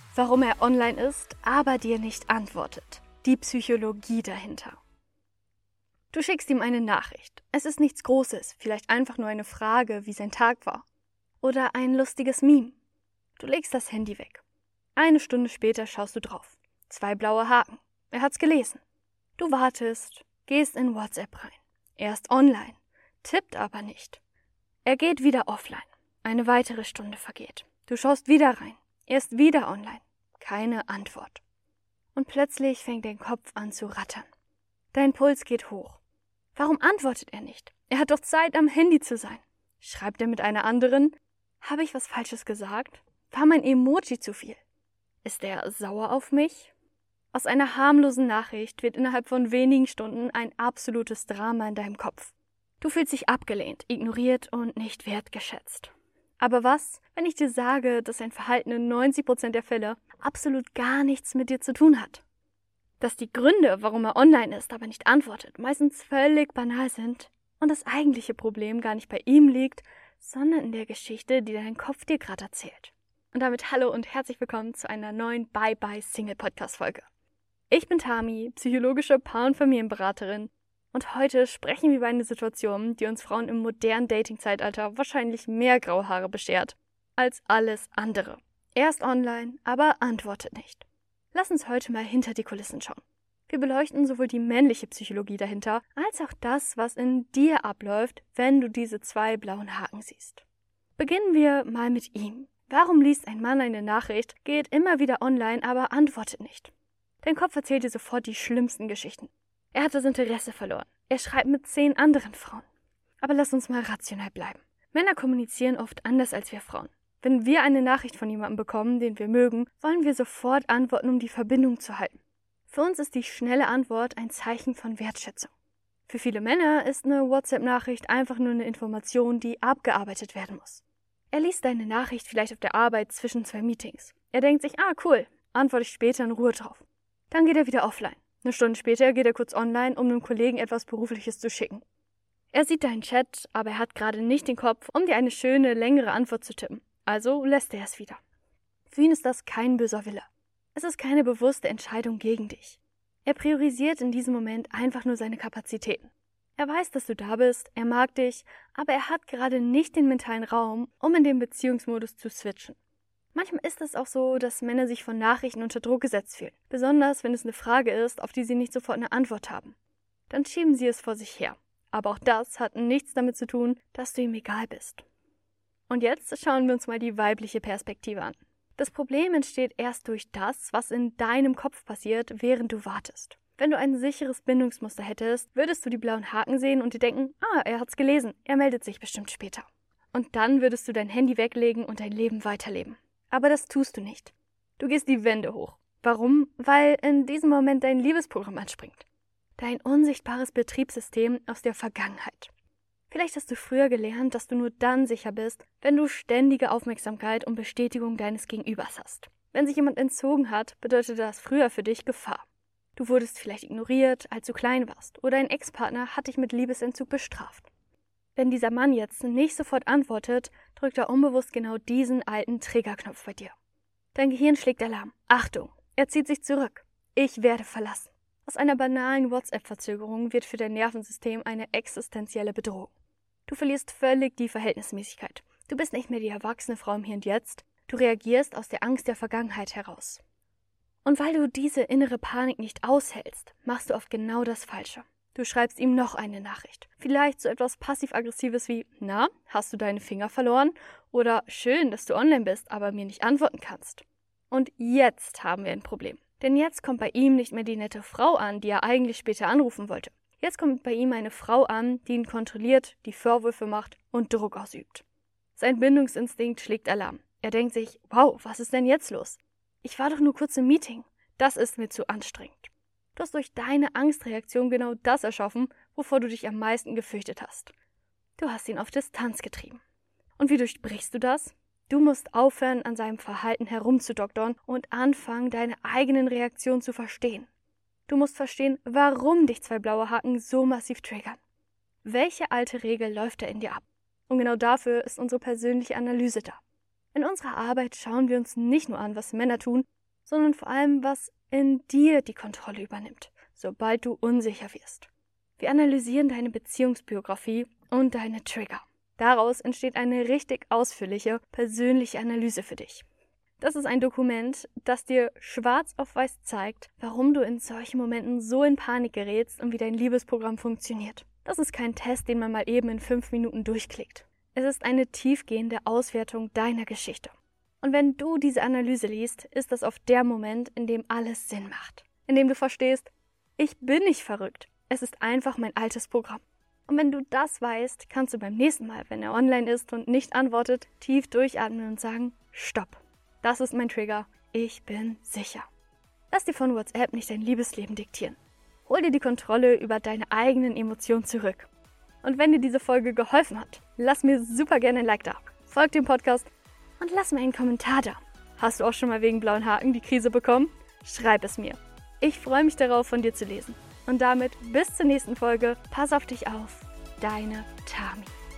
Warum er online ist, aber dir nicht antwortet. Die Psychologie dahinter. Du schickst ihm eine Nachricht. Es ist nichts Großes, vielleicht einfach nur eine Frage, wie sein Tag war. Oder ein lustiges Meme. Du legst das Handy weg. 1 Stunde später schaust du drauf. 2 blaue Haken. Er hat's gelesen. Du wartest, gehst in WhatsApp rein. Er ist online, tippt aber nicht. Er geht wieder offline. Eine weitere Stunde vergeht. Du schaust wieder rein. Er ist wieder online. Keine Antwort. Und plötzlich fängt dein Kopf an zu rattern. Dein Puls geht hoch. Warum antwortet er nicht? Er hat doch Zeit, am Handy zu sein. Schreibt er mit einer anderen? Habe ich was Falsches gesagt? War mein Emoji zu viel? Ist er sauer auf mich? Aus einer harmlosen Nachricht wird innerhalb von wenigen Stunden ein absolutes Drama in deinem Kopf. Du fühlst dich abgelehnt, ignoriert und nicht wertgeschätzt. Aber was, wenn ich dir sage, dass sein Verhalten in 90% der Fälle absolut gar nichts mit dir zu tun hat? Dass die Gründe, warum er online ist, aber nicht antwortet, meistens völlig banal sind und das eigentliche Problem gar nicht bei ihm liegt, sondern in der Geschichte, die dein Kopf dir gerade erzählt. Und damit hallo und herzlich willkommen zu einer neuen Bye-Bye-Single-Podcast-Folge. Ich bin Tami, psychologische Paar- und Familienberaterin und heute sprechen wir über eine Situation, die uns Frauen im modernen Dating-Zeitalter wahrscheinlich mehr graue Haare beschert als alles andere. Er ist online, aber antwortet nicht. Lass uns heute mal hinter die Kulissen schauen. Wir beleuchten sowohl die männliche Psychologie dahinter, als auch das, was in dir abläuft, wenn du diese 2 blauen Haken siehst. Beginnen wir mal mit ihm. Warum liest ein Mann eine Nachricht, geht immer wieder online, aber antwortet nicht? Dein Kopf erzählt dir sofort die schlimmsten Geschichten. Er hat das Interesse verloren. Er schreibt mit 10 anderen Frauen. Aber lass uns mal rational bleiben. Männer kommunizieren oft anders als wir Frauen. Wenn wir eine Nachricht von jemandem bekommen, den wir mögen, wollen wir sofort antworten, um die Verbindung zu halten. Für uns ist die schnelle Antwort ein Zeichen von Wertschätzung. Für viele Männer ist eine WhatsApp-Nachricht einfach nur eine Information, die abgearbeitet werden muss. Er liest deine Nachricht vielleicht auf der Arbeit zwischen 2 Meetings. Er denkt sich, cool, antworte ich später in Ruhe drauf. Dann geht er wieder offline. 1 Stunde später geht er kurz online, um einem Kollegen etwas Berufliches zu schicken. Er sieht deinen Chat, aber er hat gerade nicht den Kopf, um dir eine schöne, längere Antwort zu tippen. Also lässt er es wieder. Für ihn ist das kein böser Wille. Es ist keine bewusste Entscheidung gegen dich. Er priorisiert in diesem Moment einfach nur seine Kapazitäten. Er weiß, dass du da bist, er mag dich, aber er hat gerade nicht den mentalen Raum, um in den Beziehungsmodus zu switchen. Manchmal ist es auch so, dass Männer sich von Nachrichten unter Druck gesetzt fühlen, besonders wenn es eine Frage ist, auf die sie nicht sofort eine Antwort haben. Dann schieben sie es vor sich her. Aber auch das hat nichts damit zu tun, dass du ihm egal bist. Und jetzt schauen wir uns mal die weibliche Perspektive an. Das Problem entsteht erst durch das, was in deinem Kopf passiert, während du wartest. Wenn du ein sicheres Bindungsmuster hättest, würdest du die blauen Haken sehen und dir denken, er hat's gelesen, er meldet sich bestimmt später. Und dann würdest du dein Handy weglegen und dein Leben weiterleben. Aber das tust du nicht. Du gehst die Wände hoch. Warum? Weil in diesem Moment dein Liebesprogramm anspringt. Dein unsichtbares Betriebssystem aus der Vergangenheit. Vielleicht hast du früher gelernt, dass du nur dann sicher bist, wenn du ständige Aufmerksamkeit und Bestätigung deines Gegenübers hast. Wenn sich jemand entzogen hat, bedeutete das früher für dich Gefahr. Du wurdest vielleicht ignoriert, als du klein warst, oder ein Ex-Partner hat dich mit Liebesentzug bestraft. Wenn dieser Mann jetzt nicht sofort antwortet, drückt er unbewusst genau diesen alten Triggerknopf bei dir. Dein Gehirn schlägt Alarm. Achtung, er zieht sich zurück. Ich werde verlassen. Aus einer banalen WhatsApp-Verzögerung wird für dein Nervensystem eine existenzielle Bedrohung. Du verlierst völlig die Verhältnismäßigkeit. Du bist nicht mehr die erwachsene Frau im Hier und Jetzt. Du reagierst aus der Angst der Vergangenheit heraus. Und weil du diese innere Panik nicht aushältst, machst du oft genau das Falsche. Du schreibst ihm noch eine Nachricht. Vielleicht so etwas passiv-aggressives wie, hast du deine Finger verloren? Oder schön, dass du online bist, aber mir nicht antworten kannst. Und jetzt haben wir ein Problem. Denn jetzt kommt bei ihm nicht mehr die nette Frau an, die er eigentlich später anrufen wollte. Jetzt kommt bei ihm eine Frau an, die ihn kontrolliert, die Vorwürfe macht und Druck ausübt. Sein Bindungsinstinkt schlägt Alarm. Er denkt sich, wow, was ist denn jetzt los? Ich war doch nur kurz im Meeting. Das ist mir zu anstrengend. Du hast durch deine Angstreaktion genau das erschaffen, wovor du dich am meisten gefürchtet hast. Du hast ihn auf Distanz getrieben. Und wie durchbrichst du das? Du musst aufhören, an seinem Verhalten herumzudoktern und anfangen, deine eigenen Reaktionen zu verstehen. Du musst verstehen, warum dich 2 blaue Haken so massiv triggern. Welche alte Regel läuft da in dir ab? Und genau dafür ist unsere persönliche Analyse da. In unserer Arbeit schauen wir uns nicht nur an, was Männer tun, sondern vor allem, was in dir die Kontrolle übernimmt, sobald du unsicher wirst. Wir analysieren deine Beziehungsbiografie und deine Trigger. Daraus entsteht eine richtig ausführliche, persönliche Analyse für dich. Das ist ein Dokument, das dir schwarz auf weiß zeigt, warum du in solchen Momenten so in Panik gerätst und wie dein Liebesprogramm funktioniert. Das ist kein Test, den man mal eben in 5 Minuten durchklickt. Es ist eine tiefgehende Auswertung deiner Geschichte. Und wenn du diese Analyse liest, ist das oft der Moment, in dem alles Sinn macht. In dem du verstehst, ich bin nicht verrückt. Es ist einfach mein altes Programm. Und wenn du das weißt, kannst du beim nächsten Mal, wenn er online ist und nicht antwortet, tief durchatmen und sagen, stopp. Das ist mein Trigger. Ich bin sicher. Lass dir von WhatsApp nicht dein Liebesleben diktieren. Hol dir die Kontrolle über deine eigenen Emotionen zurück. Und wenn dir diese Folge geholfen hat, lass mir super gerne ein Like da. Folg dem Podcast und lass mir einen Kommentar da. Hast du auch schon mal wegen blauen Haken die Krise bekommen? Schreib es mir. Ich freue mich darauf, von dir zu lesen. Und damit bis zur nächsten Folge. Pass auf dich auf. Deine Tami.